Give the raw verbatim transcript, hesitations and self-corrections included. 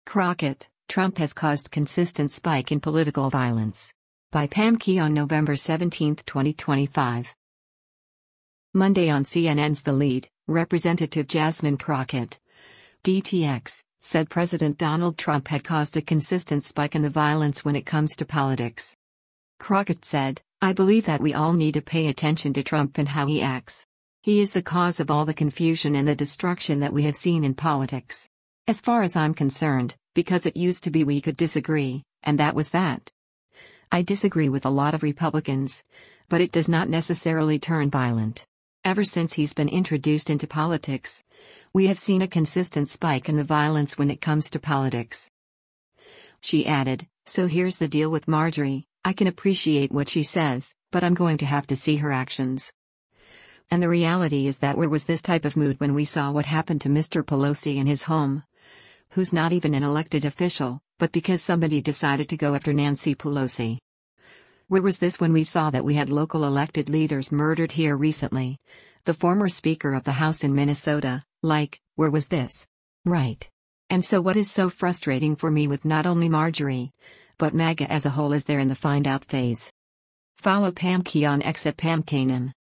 Crockett, Trump has caused consistent spike in political violence. By Pam Key on November seventeenth, twenty twenty-five. Monday on C N N's The Lead, Representative Jasmine Crockett, D T X, said President Donald Trump had caused a consistent spike in the violence when it comes to politics. Crockett said, "I believe that we all need to pay attention to Trump and how he acts. He is the cause of all the confusion and the destruction that we have seen in politics. As far as I'm concerned, because it used to be we could disagree, and that was that. I disagree with a lot of Republicans, but it does not necessarily turn violent. Ever since he's been introduced into politics, we have seen a consistent spike in the violence when it comes to politics." She added, "So here's the deal with Marjorie, I can appreciate what she says, but I'm going to have to see her actions. And the reality is that where was this type of mood when we saw what happened to Mister Pelosi in his home? Who's not even an elected official, but because somebody decided to go after Nancy Pelosi. Where was this when we saw that we had local elected leaders murdered here recently? The former Speaker of the House in Minnesota, like, where was this? Right. And so what is so frustrating for me with not only Marjorie, but MAGA as a whole is they're in the find out phase." Follow Pam Key on X at Pam Kanan.